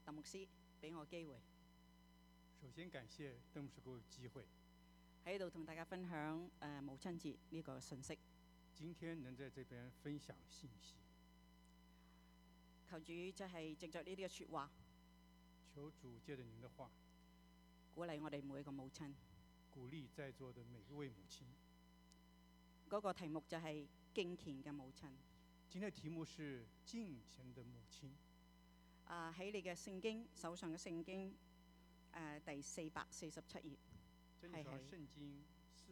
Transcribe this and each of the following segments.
鄧牧師俾我機會首先感謝邓牧師給我機會， 喺度同大家分享母親節呢個信息。 今天能在這邊分享信息， 求主就係藉着呢啲嘅説話， 求主借着您的話， 鼓勵我哋每一個母親。 鼓勵在座的每一位母親。 嗰個題目就係敬虔嘅母親。 今天的題目是敬虔的母親。 喺你嘅聖經手上嘅聖經第447頁， 這裡係聖經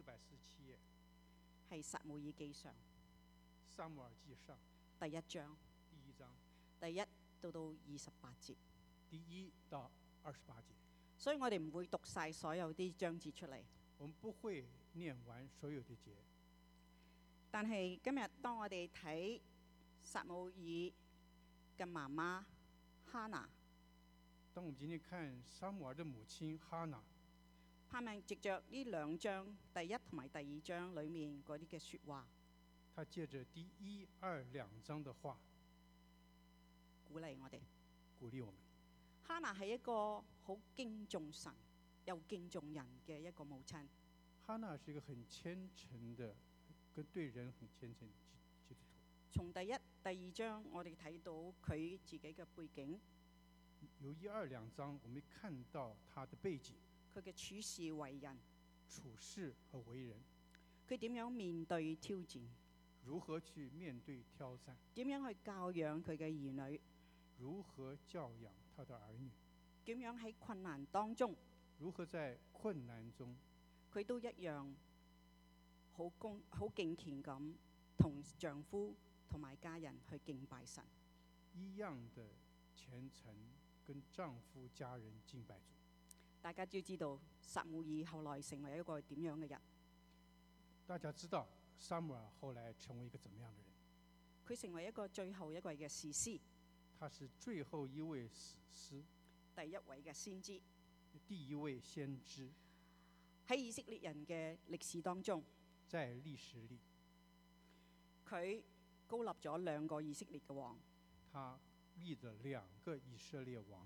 447頁， 係撒母耳記上撒母耳記上第1章第1章第1到28節， 第1到28節。 所以我哋唔會讀晒所有啲章節出嚟。 我們不會念完所有的節， 但係今日當我哋睇撒母耳嘅媽媽哈拿， 當我們今天看撒母耳的母親哈拿， 盼望藉着呢2章第1同埋第2章裡面嗰啲嘅説話， 他借着第1、2、2章的話鼓勵我哋。 鼓勵我們。 哈拿係一個好敬重神又敬重人嘅一個母親。 哈拿是一個很虔誠的，跟對人很虔誠的基督徒。 從第1、第2章我哋睇到佢自己嘅背景， 由1、2、2章，我們看到他的背景， 佢嘅處事為人， 處事和為人， 佢點樣面對挑戰， 如何去面對挑戰， 點樣去教養佢嘅兒女， 如何教養他的兒女， 點樣喺困難當中， 如何在困難中， 佢都一樣好敬虔咁同丈夫同埋家人去敬拜神。 一樣的虔誠跟丈夫家人敬拜主。 大家都知道撒母耳後來成為一個點樣嘅人？ 大家知道撒母耳後來成為一個怎麼樣的人？ 佢成為一個最後一位嘅士師， 他是最後一位士師， 第一位嘅先知， 第一位先知。 喺以色列人嘅歷史當中， 在歷史裏， 佢高立咗2個以色列嘅王。 他立了2個以色列王。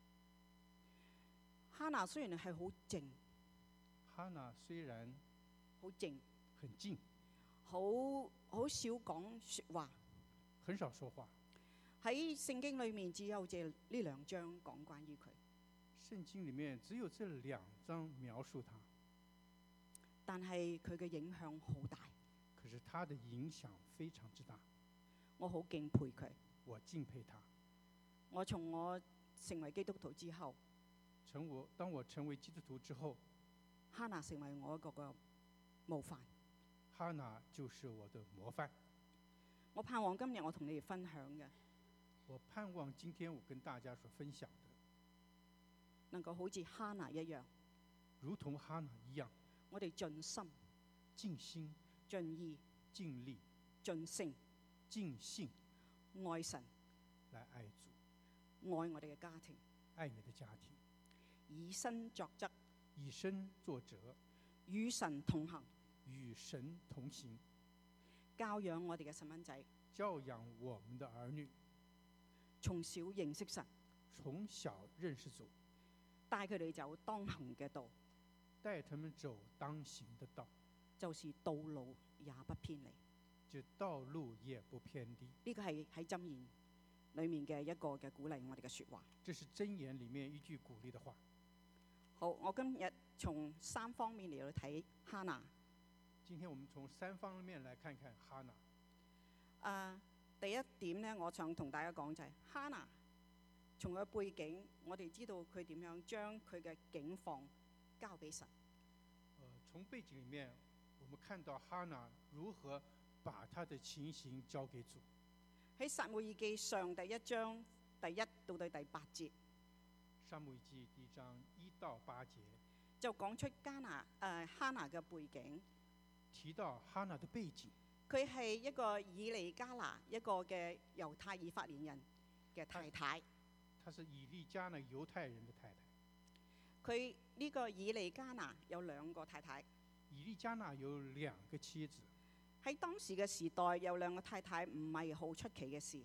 哈拿雖然係好靜， 哈拿雖然好靜， 很靜， 好少講説話， 很少說話。 喺聖經裏面只有這呢2章講關於佢。 聖經裏面只有這2章描述他， 但係佢嘅影響好大。 可是他的影響非常之大。 我好敬佩佢。 我敬佩他。 我從我成為基督徒之後， 當我成為基督徒之後， 哈拿成為我一個嘅模範。 哈拿就是我的模範。 我盼望今日我同你哋分享嘅， 我盼望今天我跟大家所分享的， 能夠好似哈拿一樣， 如同哈拿一樣， 我哋盡心、 盡心、 盡意、 盡力、 盡性、 盡性愛神， 來愛主， 愛我哋嘅家庭， 愛你的家庭， 以身作則， 以身作則， 與神同行， 與神同行， 教養我哋嘅細蚊仔， 教養我們的兒女， 從小認識神， 從小認識主， 帶佢哋走當行嘅道， 帶他們走當行的道， 就是道路也不偏離。 就道路也不偏離。 呢個係喺箴言裏面嘅一個嘅鼓勵我哋嘅説話。 這是箴言裡面一句鼓勵的話。 好，我今日從3方面嚟到睇哈拿。 今天我們從3方面來看看哈拿。 第一點呢，我想同大家講就係哈拿從佢背景，我哋知道佢點樣將佢嘅境況交俾神。 從背景裡面，我們看到哈拿如何把他的情形交給主。 喺撒母耳記上第1章第1到第8節， 撒母耳記第1章1到8節就講出哈拿嘅背景， 提到哈拿的背景。 佢係一個以利加拿一個嘅猶太以法蓮人嘅太太。 他是以利加拿猶太人的太太。 佢呢個以利加拿有2個太太。 以利加拿有2個妻子。 喺當時嘅時代，有2個太太唔係好出奇嘅事。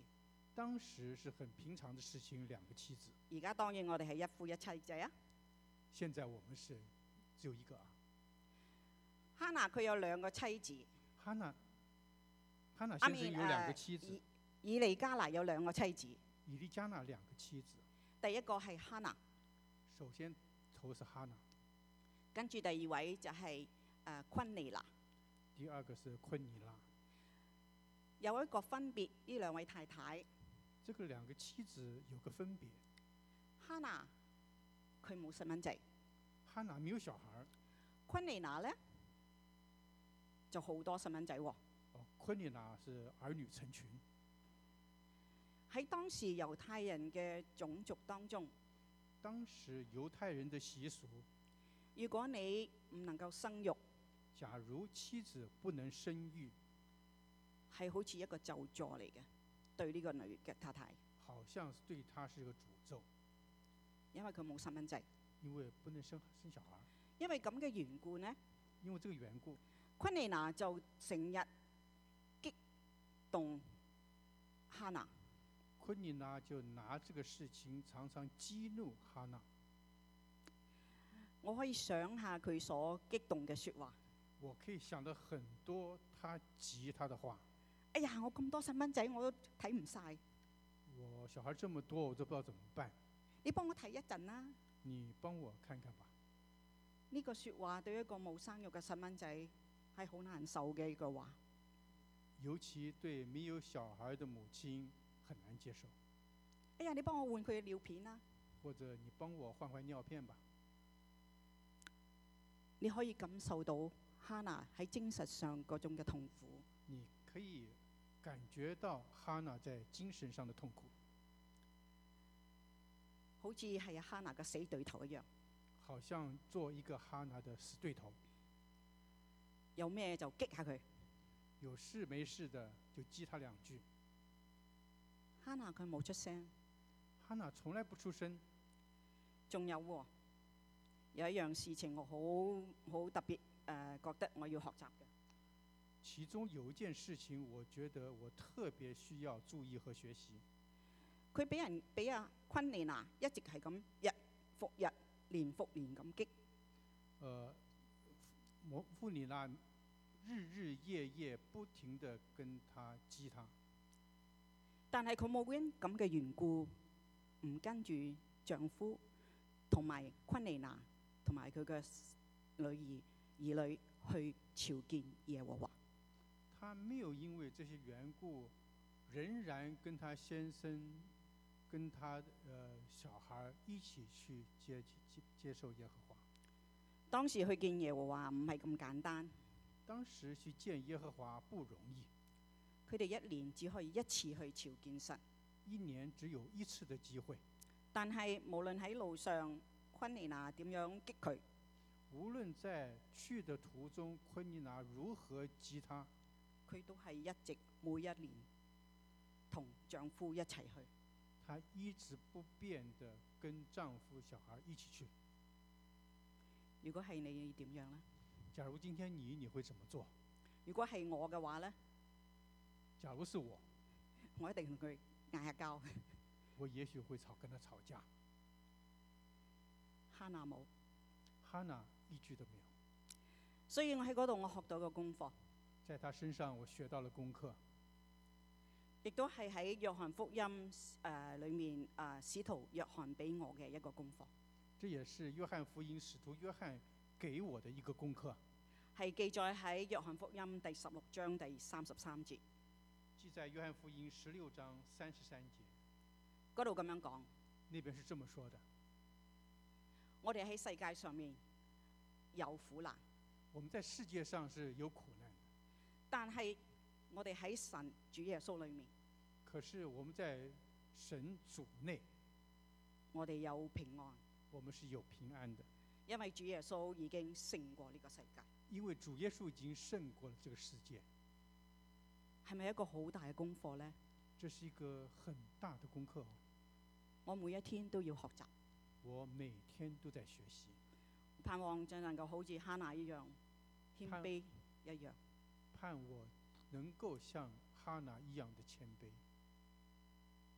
當時是很平常的事情，兩個妻子。 而家當然我哋係一夫一妻制啊。 現在我們是只有一個啊。 哈拿佢有兩個妻子。 哈拿先生有兩個妻子。 以利加拿有兩個妻子。 以利加拿兩個妻子。 第一個係哈拿。 首先頭是哈拿。 跟住第二位就係昆尼拿。 第二個是昆尼拉。 有一個分別，呢兩位太太。 這個兩個妻子有個分別。 哈拿佢冇細蚊仔。 哈拿沒有小孩。 昆尼拿咧就好多細蚊仔喎。 昆尼拿是兒女成群。 喺當時猶太人嘅種族當中， 當時猶太人的習俗， 如果你唔能夠生育， 假如妻子不能生育， 係好似一個咒詛嚟嘅，對呢個女嘅太太。 好像對她是一個詛咒， 因為佢冇細蚊仔。 因為不能生小孩。 因為咁嘅緣故呢， 因為這個緣故， 昆尼拿就成日激動哈拿。 昆尼拿就拿這個事情常常激怒哈拿。 我可以想下佢所激動嘅説話。 我可以想到很多他急他的話。 哎呀，我咁多細蚊仔我都睇唔晒。 我小孩這麼多，我都不知道怎麼辦。 你幫我睇一陣啦。 你幫我看看吧。 呢個説話對一個冇生育嘅細蚊仔係好難受嘅一句話。 尤其對沒有小孩的母親很難接受。 哎呀，你幫我換佢嘅尿片啦。 或者你幫我換換尿片吧。 你可以感受到哈拿喺精神上嗰種嘅痛苦。 你可以感覺到哈拿在精神上的痛苦， 好似係哈拿嘅死對頭一樣。 好像做一個哈拿的死對頭。 有咩就激下佢。 有事沒事的就激他兩句。 哈拿佢冇出聲。 哈拿從來不出聲。 仲有喎，有一樣事情我好特別覺得我要學習嘅。 其中有一件事情，我覺得我特別需要注意和學習。 佢俾阿昆尼拿一直係咁日復日、年復年咁激。 庫尼娜日日夜夜不停地跟他激他。 但係佢冇因咁嘅緣故，唔跟住丈夫同埋昆尼娜同埋佢嘅兒女去朝見耶和華。 他沒有因為這些緣故，仍然跟他先生、跟他小孩一起去接受耶和華。 當時去見耶和華唔係咁簡單。 當時去見耶和華不容易。 佢哋一年只可以一次去朝見神。 一年只有一次的機會。 但係無論喺路上，昆尼娜點樣激佢， 無論在去的途中，昆尼娜如何激他， 佢都係一直每一年同丈夫一齊去。 她一直不變地跟丈夫、小孩一起去。 如果係你點樣呢？ 假如今天你會怎麼做？ 如果係我嘅話呢？ 假如是我一定同佢嗌下交。 我也許會跟他吵架。 哈拿冇。 哈拿一句都沒有。 所以我喺嗰度我學到個功課。 在他身上我學到了功課。 亦都係喺約翰福音裏面使徒約翰俾我嘅一個功課。 這也是約翰福音使徒約翰給我的一個功課。 係記載喺約翰福音第16章第33節。 記在約翰福音16章33節。 嗰度咁樣講。 那邊是這麼說的。 我哋喺世界上面有苦難。 我們在世界上是有苦難的。 但係我哋喺神主耶穌裏面。 可是我們在神主內。 我哋有平安。 我們是有平安的。 因為主耶穌已經勝過呢個世界。 因為主耶穌已經勝過了這個世界。 係咪一個好大嘅功課呢？ 這是一個很大的功課。 我每一天都要學習。 我每天都在學習。 盼望就能夠好似哈拿一樣謙卑一樣。 盼我能夠像哈拿一樣的謙卑。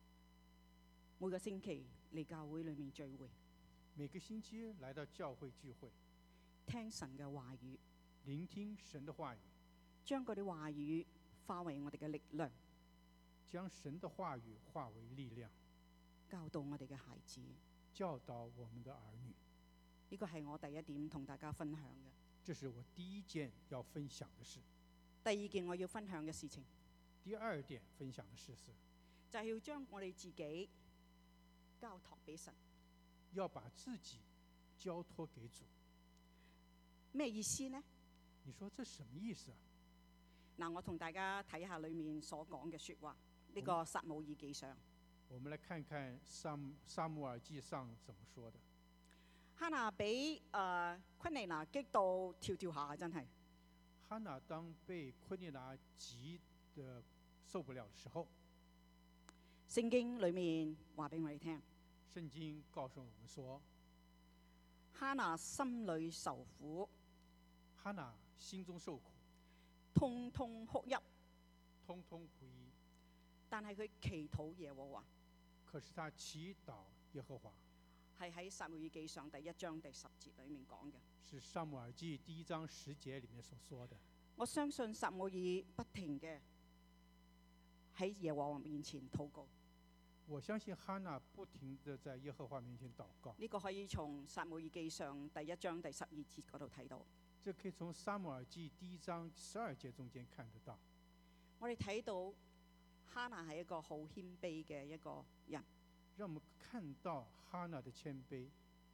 每個星期嚟教會裏面聚會， 每個星期來到教會聚會， 聽神嘅話語， 聆聽神的話語， 將嗰啲話語化為我哋嘅力量， 將神的話語化為力量， 教導我哋嘅孩子。 教導我們的兒女。 呢個係我第一點同大家分享嘅。 這是我第一件要分享的事。 第二件我要分享嘅事情， 第二點分享的事是， 就係要將我哋自己交託俾神。 要把自己交託給主。 咩意思呢？ 你說這什麼意思啊？ 嗱，我同大家睇下裏面所講嘅説話，呢、個撒母耳記上。 我們來看看撒母耳記上怎麼說的。 哈拿俾昆尼拿激到跳跳下，真係。 哈拿當被昆尼拿急得受不了的時候， 聖經裏面話俾我哋聽， 聖經告訴我們說， 哈拿心裏受苦， 哈拿心中受苦， 痛痛哭泣， 通通哭泣。 但係佢祈禱耶和華， 可是他祈禱耶和華， 係喺撒母耳記上第一章第10節裏面講嘅。 是撒母耳記第1章10節裡面所說的。 我相信撒母耳不停嘅喺耶和華面前禱告。 我相信哈拿不停地在耶和華面前禱告。 呢個可以從撒母耳記上第一章第12節嗰度睇到。 這可以從撒母耳記第1章12節中間看得到。 我哋睇到哈拿係一個好謙卑嘅一個人。 讓我們看到哈拿的謙卑。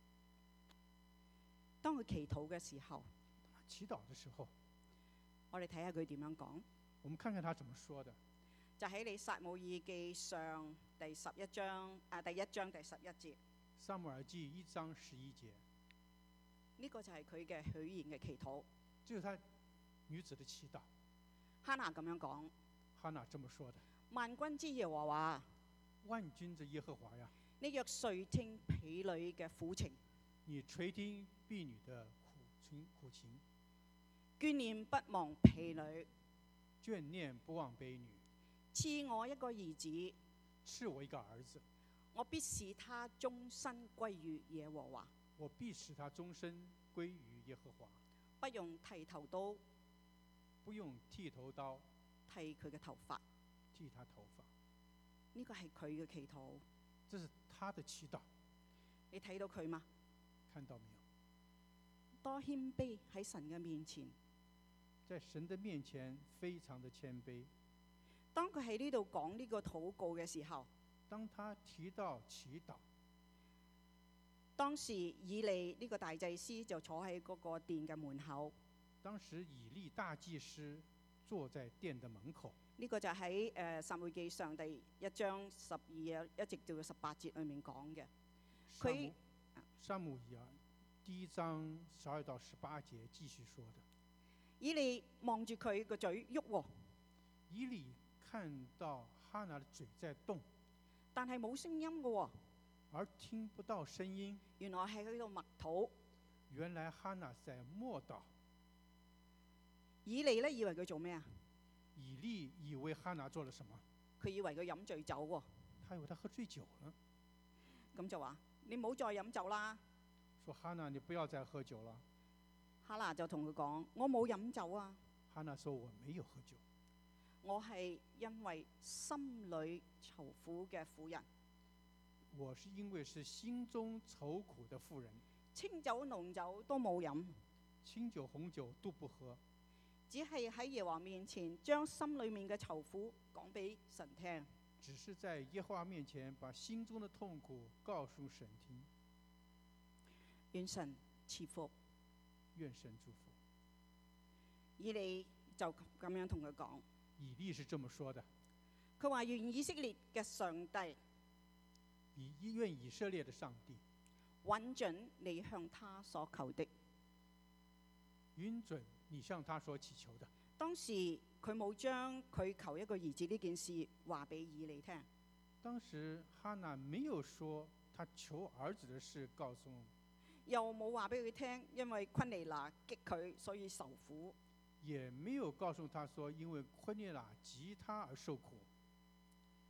當佢祈禱嘅時候， 祈禱的時候， 我哋睇下佢點樣講。 我們看看他怎麼說的。 就喺你撒母耳記上第1章第1章第11節。 撒母耳記1章11節。 呢個就係佢嘅許願嘅祈禱。 這是他女子的祈禱。 哈拿咁樣講。 哈拿這麼說的。 萬軍之耶和華， 萬軍之耶和華呀， 你若垂聽婢女嘅苦情， 你垂聽婢女的苦情， 眷念不忘婢女， 眷念不忘婢女， 賜我一個兒子， 賜我一個兒子， 我必使他終身歸於耶和華， 我必使他終身歸於耶和華， 不用剃頭刀， 不用剃頭刀， 剃佢嘅頭髮。 剃他頭髮。 呢個係佢嘅祈禱。 這是他的祈禱。 你睇到佢嗎？ 看到沒有？ 多謙卑喺神嘅面前。 在神的面前非常的謙卑。 當佢喺呢度講呢個禱告嘅時候， 當他提到祈禱， 當時以利呢個大祭司就坐喺嗰個殿嘅門口。 當時以利大祭司坐在殿的門口。 呢個就喺撒母耳記上第1章12一直到18節裏面講嘅。佢撒母耳第1章12到18節繼續說的。 以利望住佢個嘴喐喎。 以利看到哈拿的嘴在動， 但係冇聲音嘅喎。 而聽不到聲音。 原來係喺度默禱。 原來哈拿在默禱。 以利呢以為佢做咩啊？ 以利以為哈拿做了什麼？ 佢以為佢飲醉酒喎。 他以為他喝醉酒了。 咁就話：你唔好再飲酒啦。 說哈拿，你不要再喝酒了。 哈拿就同佢講：我冇飲酒啊。 哈拿說：我沒有喝酒。 我係因為心裏愁苦嘅婦人。 我是因為是心中愁苦的婦人。 清酒濃酒都冇飲。 清酒紅酒都不喝。 只係喺耶和華面前將心裏面嘅愁苦講俾神聽。 只是在耶和華面前把心中的痛苦告訴神聽。 願神賜福。 願神祝福。 以利就咁樣同佢講。 以利是這麼說的。 佢話：願以色列嘅上帝， 願以色列的上帝允准你向他所求的。 允准你向他所祈求的。 當時佢冇將佢求一個兒子呢件事話俾以利聽。 當時哈拿沒有說他求兒子的事告訴我， 又冇話俾佢聽，因為昆尼拿激佢，所以受苦。 也沒有告訴他說因為昆尼拿急他而受苦。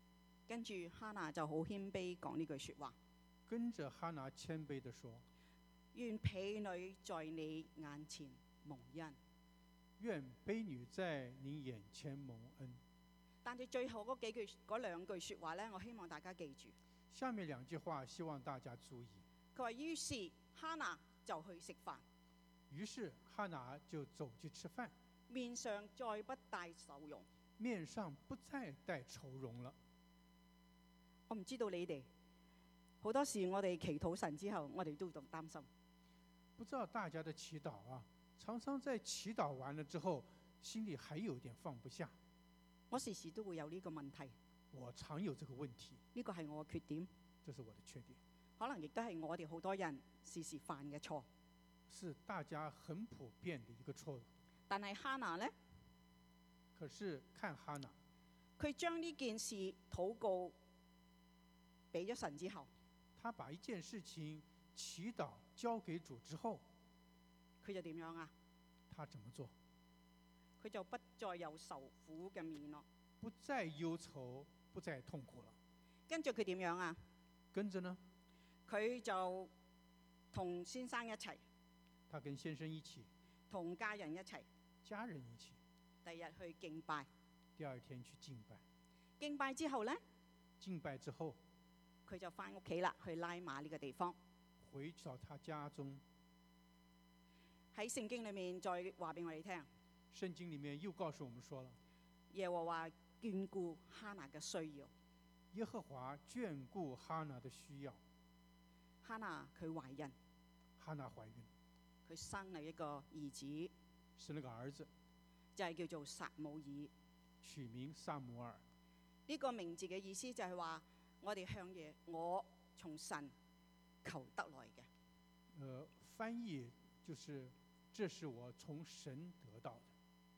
跟住哈拿就好謙卑講呢句説話： 跟着哈拿谦卑地說： 願婢女在你眼前蒙恩。 願婢女在你眼前蒙恩。 但係最後嗰兩句説話呢，我希望大家記住。 下面兩句話希望大家注意。 佢話：於是哈拿就去食飯， 於是哈拿就走去吃飯， 面上再不帶愁容。 面上不再帶愁容了。 我唔知道你哋好多時，我哋祈禱神之後，我哋都仲擔心。 不知道大家的祈禱啊，常常在祈禱完了之後，心裡還有點放不下。 我時時都會有呢個問題， 我常有這個問題， 呢個係我嘅缺點， 這是我的缺點， 可能亦都係我哋好多人時時犯嘅錯。 是大家很普遍的一個錯誤。 但係哈拿呢， 可是看哈拿， 佢將呢件事禱告俾咗神之後， 他把一件事情祈禱交給主之後， 佢就點樣啊？ 他怎麼做？ 佢就不再有愁苦嘅面咯。 不再憂愁，不再痛苦了。 跟住佢點樣啊？ 跟着呢， 佢就同先生一齊， 他跟先生一起， 同家人一齊， 家人一起， 第日去敬拜。 第二天去敬拜。 敬拜之後呢， 敬拜之後， 佢就翻屋企啦，去拉馬呢個地方。 回到他家中。 喺聖經裏面再話俾我哋聽， 聖經裡面又告訴我們說了， 耶和華眷顧哈拿嘅需要。 耶和華眷顧哈拿的需要。 哈拿佢懷孕， 哈拿懷孕， 佢生咗一個兒子， 生了個兒子， 就係叫做撒母耳。 取名撒母耳。 呢個名字嘅意思就係話，我哋向我從神求得來嘅。 翻譯就是，這是我從神得到的。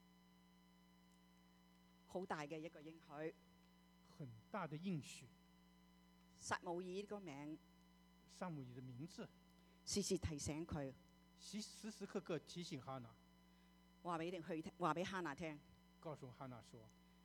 好大嘅一個應許， 很大的應許。 撒母耳呢個名， 撒母耳的名字， 時時提醒佢， 時時刻刻提醒哈拿， 話俾哈拿聽， 告訴哈拿說：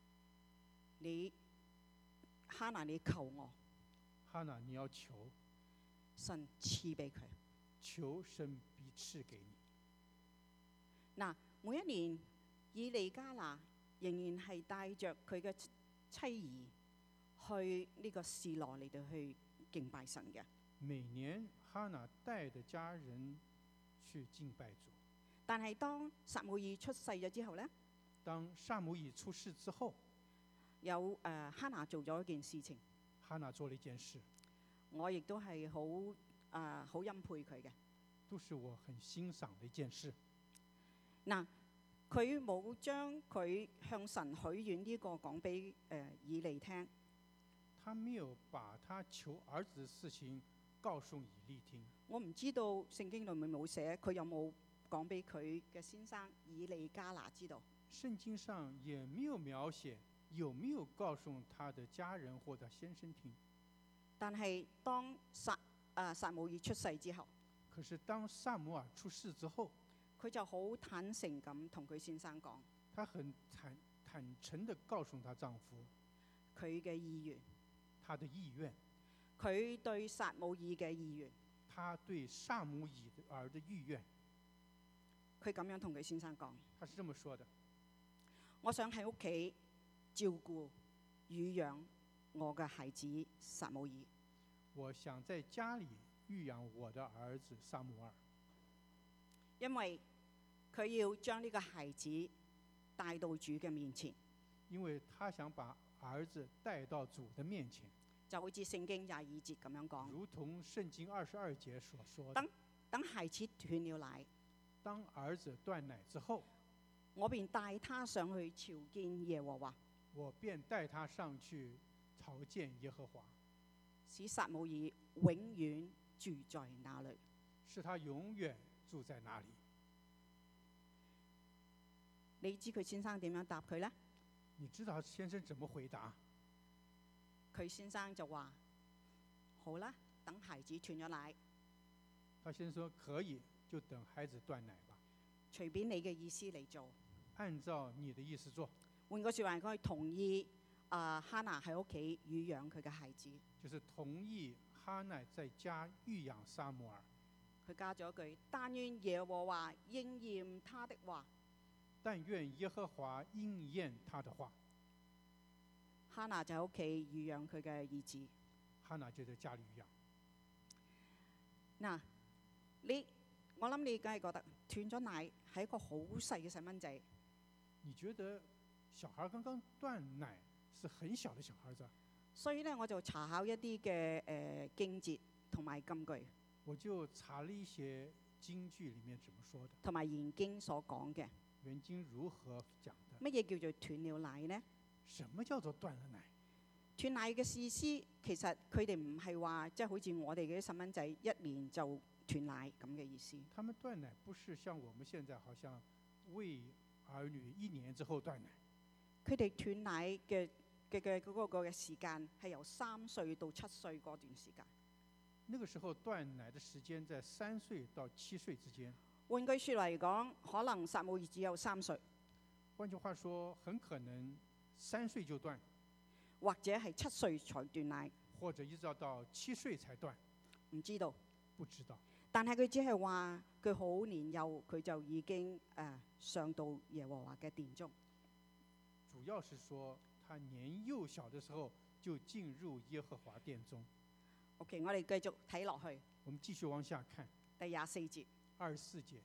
哈拿你求我， 哈拿你要求神賜俾佢。 求神必賜給你。 嗱，每一年以利加拿仍然係帶着佢嘅妻兒去呢個示羅嚟到去敬拜神嘅。 每年哈拿帶着家人去敬拜主。 但係當撒母耳出世咗之後呢， 當撒母耳出世之後， 有哈拿做咗一件事情。 哈拿做了一件事， 我亦都係好欽佩佢嘅。 都是我很欣賞的一件事。 嗱，佢冇將佢向神許願呢個講俾以利聽。 他沒有把他求兒子的事情告訴以利聽。 我唔知道聖經裏面冇寫，佢有冇講俾佢嘅先生以利加拿知道？ 聖經上也沒有描寫有沒有告訴他的家人或者先生聽。 但係當撒母耳出世之後， 可是當撒母耳出世之後， 佢就好坦誠咁同佢先生講， 他很坦誠地告訴他丈夫佢嘅意願， 他的意願， 佢對撒母耳嘅意願， 他對撒母耳的意願。 佢咁樣同佢先生講， 他是這麼說的： 我想喺屋企照顧乳養我嘅孩子撒母耳。 我想在家裡育養我的兒子撒母耳， 因為佢要將呢個孩子帶到主嘅面前。 因為他想把兒子帶到主的面前， 就好似聖經22節咁樣講， 如同聖經22節所說的。 等孩子斷了奶， 當兒子斷奶之後， 我便帶他上去朝見耶和華， 我便帶他上去朝見耶和華， 使撒母耳永遠住在那裡。 使他永遠住在那裡。 你知佢先生點樣答佢呢？ 你知道先生怎麼回答？ 佢先生就話：好啦，等孩子斷咗奶， 他先生說可以，就等孩子斷奶吧。 隨便你嘅意思嚟做。 按照你的意思做。 換個説話，佢同意哈拿喺屋企乳養佢嘅孩子。 就是同意哈奈在家育養撒母耳， 佢加咗句：但願耶和華應驗他的話。 但願耶和華應驗他的話。 哈拿就喺屋企乳養佢嘅兒子。 哈娜就在家裏養。 嗱，我諗你梗係覺得斷咗奶係一個好細嘅細蚊仔。 你覺得小孩剛剛斷奶是很小的小孩子？ 所以咧，我就查考一啲嘅經節同埋金句， 我就查了一些經句裡面怎麼說的， 同埋研經所講嘅。 原經如何講的？ 乜嘢叫做斷了奶呢？ 什麼叫做斷了奶？ 斷奶嘅意思其實佢哋唔係話即係好似我哋嘅細蚊仔一年就斷奶咁嘅意思。 他們斷奶不是像我們現在好像餵兒女1年之後斷奶。 佢哋斷奶嘅嗰個嘅時間係由3歲到7歲嗰段時間。 那個時候斷奶的時間在3歲到7歲之間。 換句説嚟講，可能撒母耳只有3歲。 換句話說，很可能3歲就斷， 或者係7歲才斷奶， 或者一直到7歲才斷， 唔知道。 不知道。 但係佢只係話佢好年幼，佢就已經上到耶和華嘅殿中。 主要是說他年幼小的時候就進入耶和華殿中。 OK， 我哋繼續睇落去。 我們繼續往下看。 第24節。 24節。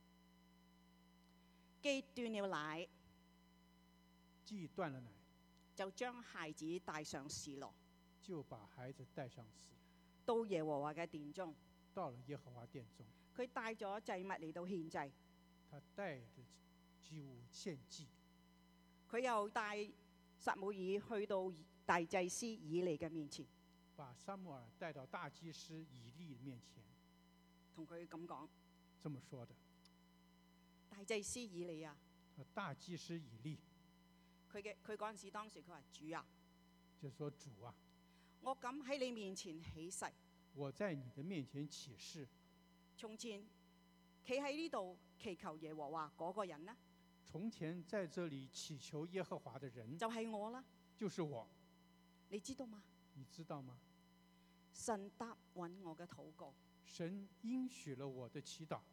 既斷了奶， 既斷了奶， 就將孩子帶上示羅， 就把孩子帶上示， 到耶和華嘅殿中。 到了耶和華殿中。 佢帶咗祭物嚟到獻祭。 他帶着祭物獻祭。 佢又帶撒母耳去到大祭司以利嘅面前， 把撒母耳帶到大祭司以利面前， 同佢咁講。 這麼說的。 大祭司以利啊， 大祭司以利， 佢嗰陣時當時佢話：主啊， 就說主啊， 我敢喺你面前起誓。 我在你的面前起誓。 從前企喺呢度祈求耶和華嗰個人呢？ 從前在這裡祈求耶和華的人就係我啦。 就是我。 你知道嗎？ 你知道嗎？ 神答允我嘅禱告， 神應許了我的祈禱，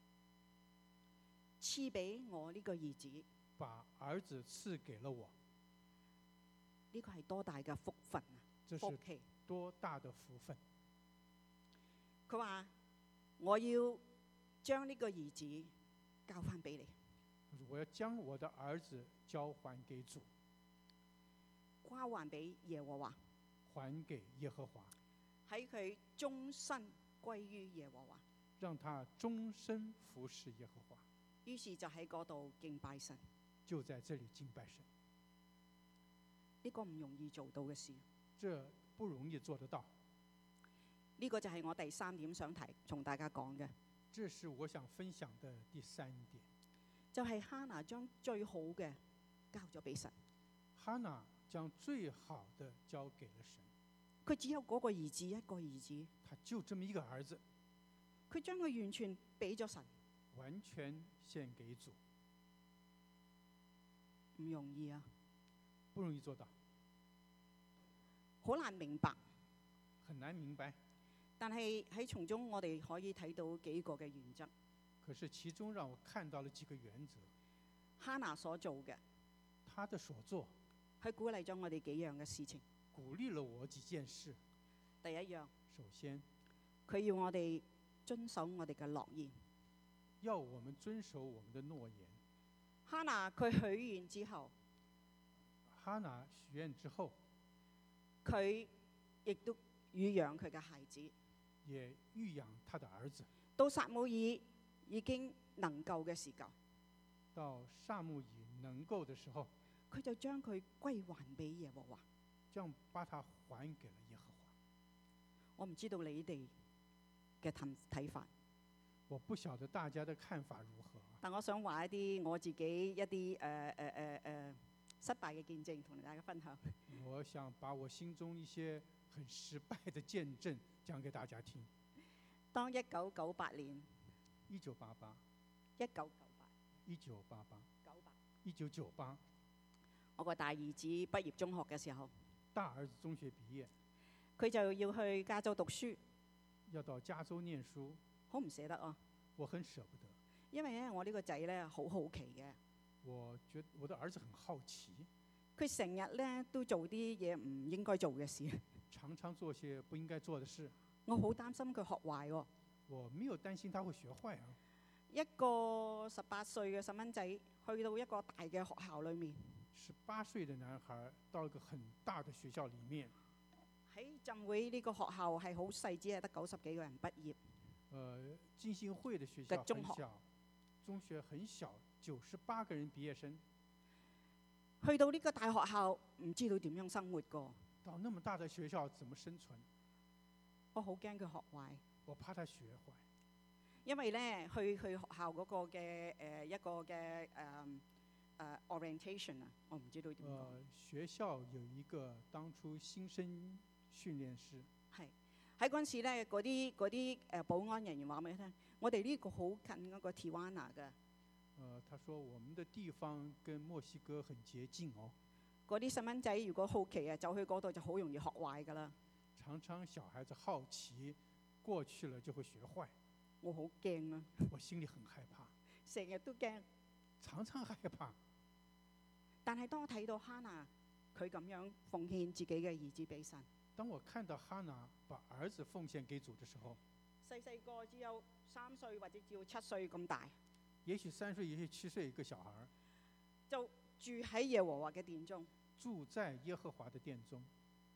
賜俾我呢個兒子， 把兒子賜給了我。 呢個係多大嘅福分啊！ 這是多大的福分！ 佢話：我要將呢個兒子交翻俾你。 我要將我的兒子交還給主， 交還俾耶和華， 還給耶和華， 喺佢終身歸於耶和華， 讓他終身服侍耶和華。 於是就喺嗰度敬拜神， 就在這裡敬拜神。 呢個唔容易做到嘅事， 這不容易做得到。 呢個就係我第3點想同大家講嘅。 這是我想分享的第3點， 就係哈拿將最好嘅交咗俾神。 哈拿將最好的交給了神。 佢只有嗰個兒子，一個兒子， 他就這麼一個兒子， 佢將佢完全俾咗神， 完全獻給主， 唔容易啊， 不容易做到， 好難明白， 很難明白。 但係喺從中我哋可以睇到幾個嘅原則。 可是其中讓我看到了幾個原則。 哈拿所做嘅， 他的所做， 佢鼓勵咗我哋幾樣嘅事情。 鼓勵了我幾件事。 第一樣， 首先， 佢要我哋遵守我哋嘅諾言。 要我們遵守我們的諾言。 哈拿佢許願之後， 哈拿許願之後， 佢亦都乳養佢嘅孩子。 也育養他的兒子。 到撒母耳已經能夠嘅時候， 到撒母耳能夠的時候， 佢就將佢歸還俾耶和華。 這樣把他還給了耶和華。 我唔知道你哋嘅睇法， 我不曉得大家的看法如何。 但我想話一啲我自己一啲失敗嘅見證同大家分享。 我想把我心中一些很失敗的見證講給大家聽。 當1998年 1988， 1998 1998， 我個大兒子畢業中學嘅時候， 大兒子中學畢業， 佢就要去加州讀書， 要到加州念書， 好唔捨得啊！ 我很捨不得。 因為咧，我呢個仔咧好好奇嘅， 我覺得我的兒子很好奇， 佢成日咧都做啲嘢唔應該做嘅事， 常常做些不應該做的事。 我好擔心佢學壞喎。 我沒有擔心他會學壞啊。 一個18歲嘅細蚊仔去到一個大嘅學校裏面， 18歲的男孩到一個很大的學校裡面， 喺浸會呢個學校係好細，只係得90幾個人畢業。 浸信會的學校嘅中學很小，中學很小，98個人畢業生。 去到呢個大學校，唔知道點樣生活過。 到那麼大的學校怎麼生存？ 我好驚佢學壞， 我怕他學壞。 因為咧去學校嗰個嘅一個嘅orientation 啊，我唔知道點講。 學校有一個當初新生訓練師。 係喺嗰陣時咧，嗰啲保安人員話俾你聽，我哋呢個好近嗰個 Tijuana 㗎。 他說我們的地方跟墨西哥很接近哦。 嗰啲細蚊仔如果好奇啊，走去嗰度就好容易學壞㗎啦。 常常小孩子好奇，過去了就會學壞。 我好驚啊！ 我心裡很害怕， 成日都驚。 常常害怕。 但係當我睇到哈娜佢咁樣奉獻自己嘅兒子俾神， 當我看到哈娜把兒子奉獻給主的時候， 細細個只有3歲或者只有7歲咁大， 也許3歲，也許7歲一個小孩， 就住喺耶和華嘅殿中。 住在耶和華的殿中。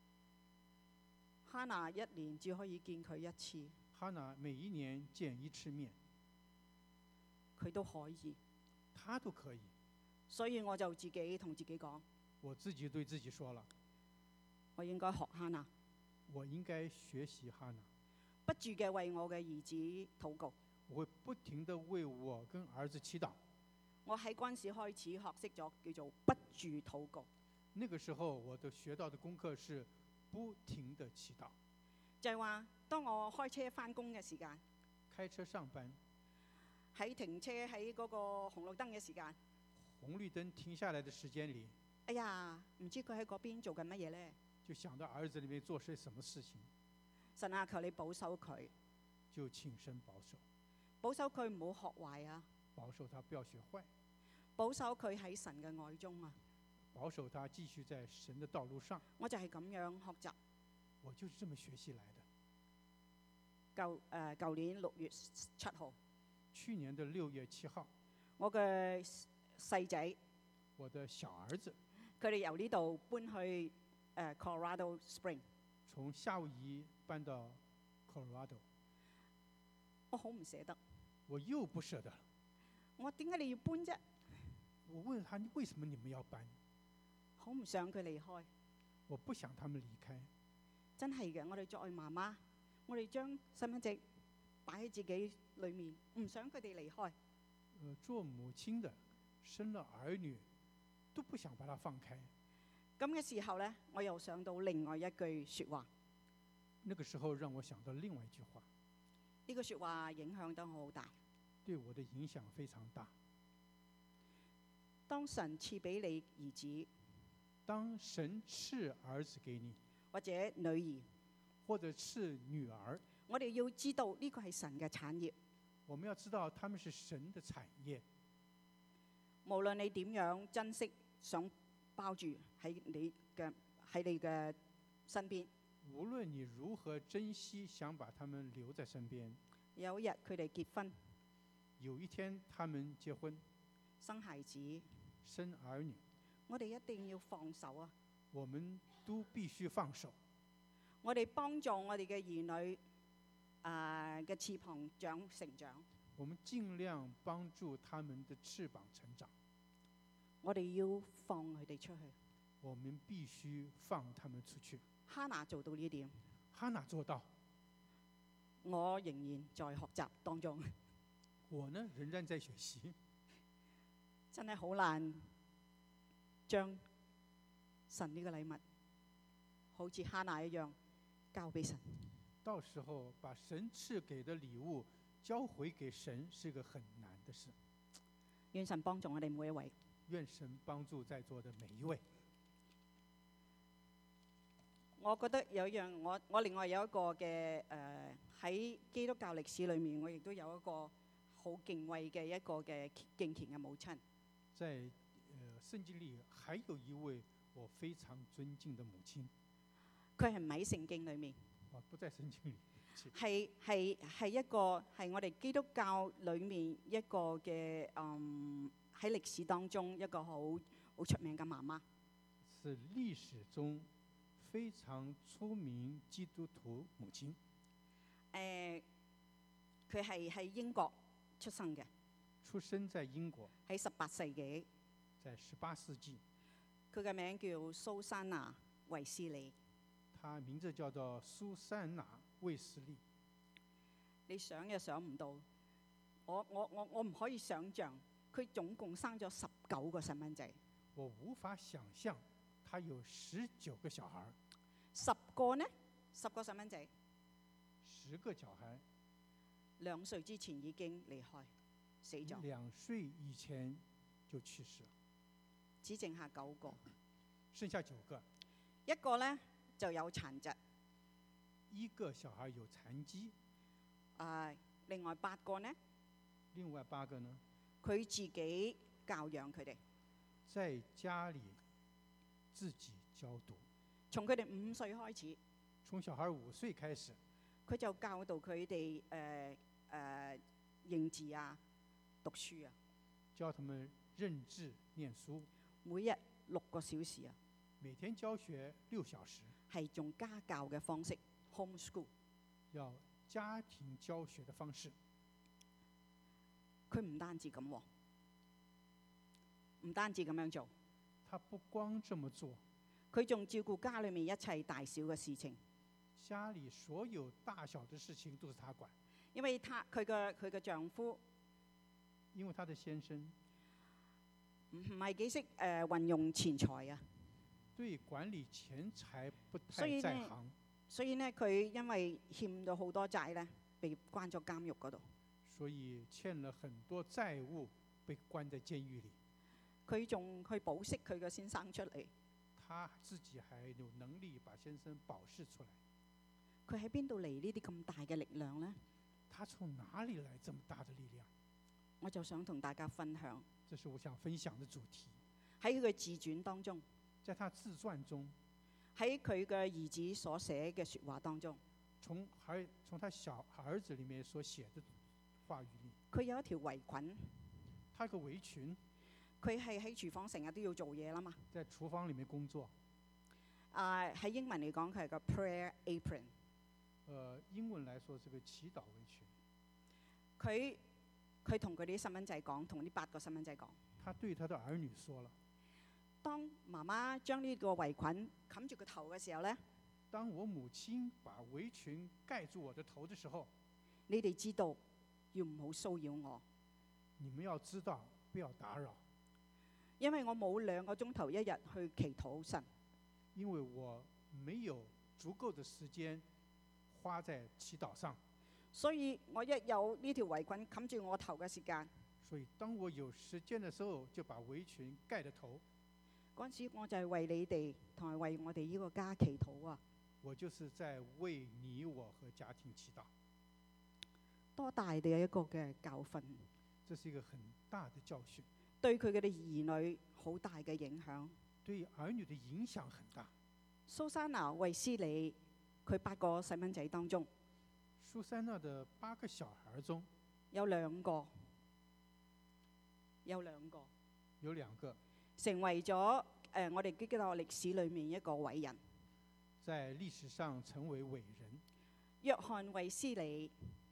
哈娜1年只可以見佢1次， 哈娜每一年見1次面， 佢都可以。 他都可以。 所以我就自己同自己講， 我自己對自己說了， 我應該學哈娜， 我應該學習哈娜， 不住嘅為我嘅兒子禱告。 我會不停地為我跟兒子祈禱。 我喺嗰陣時開始學識咗叫做不住禱告。 那個時候我都學到的功課是不停地祈禱， 就係話當我開車返工嘅時間， 開車上班， 喺停車喺嗰個紅綠燈嘅時間， 紅綠燈停下來的時間裡， 哎呀，唔知佢喺嗰邊做緊乜嘢呢？ 就想到兒子裡面做些什麼事情， 神啊，求你保守佢， 就請神保守， 保守佢唔好學壞啊， 保守他不要學壞， 保守佢喺神嘅愛中啊。 保守他繼續在神的道路上。 我就係咁樣學習。 我就是這麼學習來的。 舊年6月7號， 去年的6月7號， 我嘅細仔， 我的小兒子， 佢哋由呢度搬去Colorado Spring。 從夏威夷搬到 Colorado， 我好唔捨得。 我又不捨得。 我點解你要搬啫？ 我問他，為什麼你們要搬？ 好唔想佢離開。 我不想他們離開。 真係嘅，我哋作為媽媽，我哋將細蚊仔擺喺自己裏面，唔想佢哋離開。 做母親的生了兒女，都不想把他放開。 咁嘅時候呢，我又想到另外一句説話。 那個時候讓我想到另外一句話。 呢句説話影響得我好大。 對我的影響非常大。 當神賜俾你兒子， 當神賜兒子給你， 或者女兒， 或者賜女兒， 我哋要知道呢個係神嘅產業。 我們要知道他們是神的產業。 無論你點樣珍惜，想包住喺你嘅身邊。 無論你如何珍惜，想把他們留在身邊。 有一日佢哋結婚， 有一天他們結婚， 生孩子， 生兒女， 我哋一定要放手啊！ 我們都必須放手。 我哋幫助我哋嘅兒女嘅翅膀成長。 我們盡量幫助他們的翅膀成長。 我哋要放佢哋出去。 我們必須放他們出去。 哈娜做到呢點， 哈娜做到。 我仍然在學習當中。 我呢，仍然在學習。 真係好難將神呢個禮物，好似哈娜一樣交俾神。 到時候把神賜給的禮物交回給神，是個很難的事。 願神幫助我哋每一位。 願神幫助在座的每一位。 我覺得有一樣，我另外有一個嘅喺基督教歷史裏面，我亦都有一個好敬畏嘅一個嘅敬虔嘅母親。 在聖經裡還有一位我非常尊敬的母親， 佢係唔喺聖經裏面， 不在聖經裡， 係一個係我哋基督教裏面一個嘅喺歷史當中一個好出名嘅媽媽。 是歷史中非常出名基督徒母親。 佢係喺英國出生嘅， 出生在英國， 喺18世紀。 在18世紀。 佢嘅名叫蘇珊娜·衛斯理。 她名字叫做蘇珊娜·衛斯理。 你想又想唔到，我唔可以想像佢總共生咗19個細蚊仔。 我無法想象她有19個小孩。 10個呢？10個細蚊仔。 10個小孩。 2歲之前已經離開死咗。 2歲以前就去世了。 只剩下9個。 剩下9個。 一個呢就有殘疾。 一個小孩有殘疾。 另外8個呢？ 另外8個呢？ 佢自己教養佢哋。 在家裡自己教導。 從佢哋5歲開始。 從小孩5歲開始。 佢就教導佢哋認字啊、讀書啊。 教他們認字、念書。 每日6個小時啊。 每天教學6小時。 係用家教嘅方式 ，home school。 要家庭教學嘅方式。 佢唔單止咁喎，唔單止咁樣做。 他不光這麼做， 佢仲照顧家裏面一切大小嘅事情。 家裡所有大小的事情都是他管。 因為佢嘅丈夫， 因為他的先生唔係幾識運用錢財啊。 對管理錢財不太在行。 所以呢，佢因為欠咗好多債呢，被關咗監獄嗰度。 所以欠了很多債務，被關在監獄裡。 佢仲去保釋佢嘅先生出嚟。 他自己還有能力把先生保釋出來。 佢喺邊度嚟呢啲咁大嘅力量呢？ 他從哪裡來這麼大的力量？ 我就想同大家分享。 這是我想分享的主題。 喺佢嘅自傳當中， 在他自傳中， 喺佢嘅兒子所寫嘅説話當中， 從他小兒子裡面所寫的話語裡， 佢有一條圍裙。 他有個圍裙。 佢係喺廚房成日都要做嘢啦嘛。 在廚房裡面工作。 喺英文嚟講，佢係個 prayer apron。 英文來說是個祈禱圍裙。 佢同佢啲細蚊仔講，同呢8個細蚊仔講。 他對他的兒女說了。 當媽媽將呢個圍裙冚住個頭嘅時候呢， 當我母親把圍裙蓋住我的頭的時候， 你哋知道要唔好騷擾我。 你們要知道，不要打擾。 因為我冇2個鐘頭一日去祈禱神。 因為我沒有足夠的時間花在祈禱上。 所以我一有呢條圍裙冚住我頭嘅時間， 所以當我有時間的時候，就把圍裙蓋着頭。 嗰陣時我就係為你哋同埋為我哋呢個家祈禱啊！ 我就是在為你我和家庭祈禱。 多大嘅一個嘅教訓！ 這是一個很大的教訓。 對佢哋嘅兒女好大嘅影響。 對兒女的影響很大。 蘇珊娜·衛斯理佢8個細蚊仔當中， 蘇珊娜的8個小孩中有2個成為咗我哋基督教歷史裏面一個偉人。 在歷史上成為偉人。 約翰衛斯理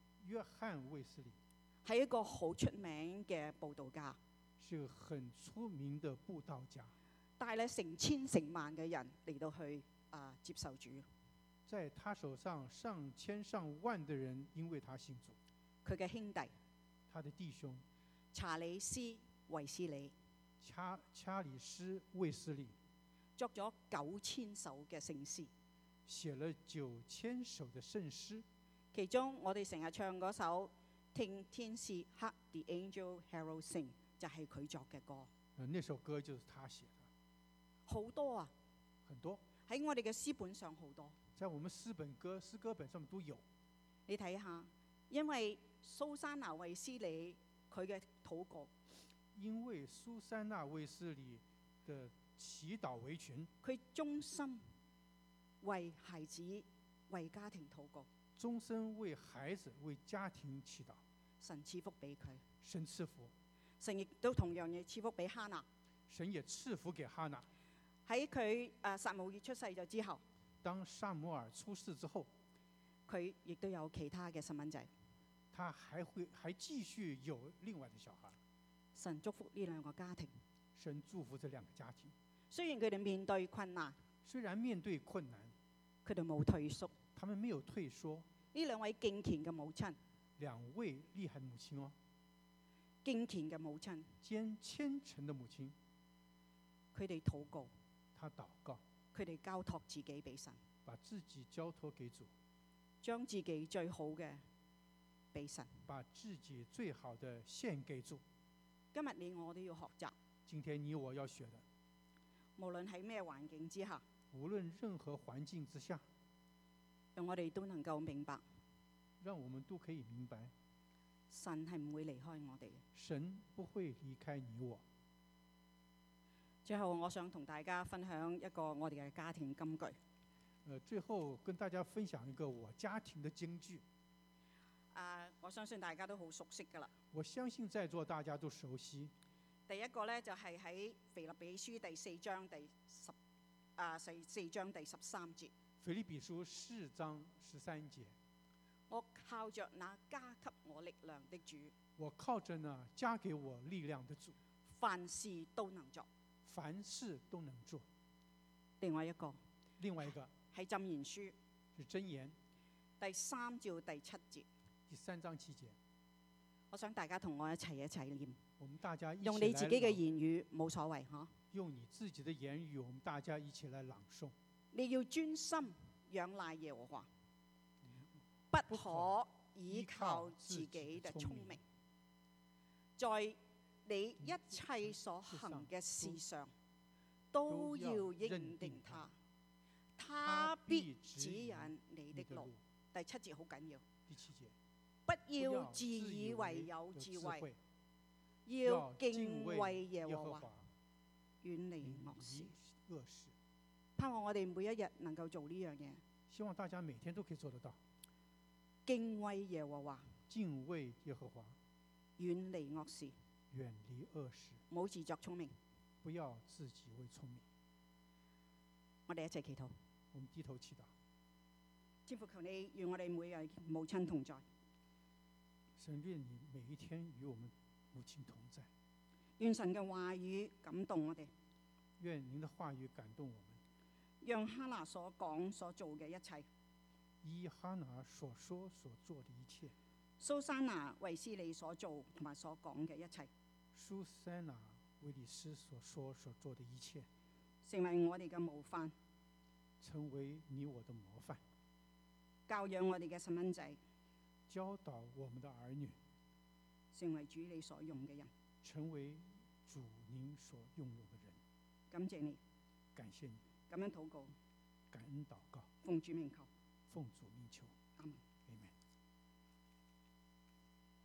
係一個好出名嘅佈道家， 是個很出名的佈道家， 帶領成千成萬嘅人嚟到去接受主。 在他手上上千上萬的人因為他信主。 佢嘅兄弟， 他的弟兄查理斯衛斯理， 查理斯衛斯理作咗9000首嘅聖詩， 寫了9000首的聖詩。 其中我哋成日唱嗰首聽天使 Hark the Angel Herald Sing 就係佢作嘅歌。 那首歌就是他写的， 好多啊， 很多喺我哋嘅詩本上好多。 在我们诗歌本上面都有。 你睇下，因為蘇珊娜衛斯理佢嘅禱告， 因为苏珊娜卫斯理的祈禱為群， 佢終身為孩子、為家庭禱告， 終身為孩子、為家庭祈禱， 神賜福俾佢。 神賜福， 神亦都同樣嘢賜福俾哈娜。 神也賜福給哈娜。 喺佢撒母耳出世咗之後， 當撒母耳出世之後， 佢亦都有其他嘅細蚊仔。 他還繼續有另外的小孩。 神祝福呢兩個家庭， 神祝福這兩個家庭。 雖然佢哋面對困難， 雖然面對困難， 佢哋冇退縮。 他們沒有退縮。 呢兩位敬虔嘅母親， 兩位厲害的母親哦， 敬虔嘅母親， 兼虔誠的母親， 佢哋禱告， 他禱告， 佢哋交託自己俾神， 把自己交託給主， 將自己最好嘅俾神。 把自己最好的獻給主。 今日你我都要學習， 今天你我要學的， 無論喺咩環境之下， 無論任何環境之下， 讓我哋都能夠明白， 讓我們都可以明白， 神係唔會離開我哋嘅。 神不會離開你我。 最後，我想同大家分享一個我哋嘅家庭金句。 最後跟大家分享一個我家庭的金句。 我相信大家都好熟悉㗎啦。 我相信在座大家都熟悉。 第一個呢，就係喺腓立比書第4章4章第13節。 腓立比書4章13節。 我靠着那加給我力量的主。 我靠着那加給我力量的主。 凡事都能做。 凡事都能做。 另外一個係箴言書， 是箴言第3至第7節。 第3章7節。 我想大家同我一齊念。 我們大家一起用你自己嘅言語冇所謂嚇。 用你自己的言語，我們大家一起來朗誦。 你要專心仰賴耶和華，不可依靠自己嘅聰明，在你一切所行嘅事上都要認定他，他必指引你的路。第7節好緊要。 第7節。 不要自以為有智慧，要敬畏耶和華，遠離惡事。盼望我哋每一日能夠做呢樣嘢。 希望大家每天都可以做得到。 敬畏耶和華， 敬畏耶和華， 遠離惡事， 遠離惡事， 唔好自作聰明， 不要自己為聰明。 我哋一齊祈禱。 我們低頭祈禱。 天父，求你與我哋每日母親同在。 神願你每一天與我們母親同在。 願神嘅話語感動我哋。 願您的話語感動我們。 讓哈拿所講所做嘅一切， 依哈拿所說所做的一切， 蘇珊娜衛斯理所做同埋所講嘅一切， 蘇珊娜衛理斯所說所做的一切， 成為我哋嘅模範， 成為你我的模範， 教養我哋嘅細蚊仔， 教導我們的兒女， 成為主你所用嘅人， 成為主您所擁有的人。 感謝你， 感謝你， 咁樣禱告， 感恩禱告， 奉主名求， 奉主名求。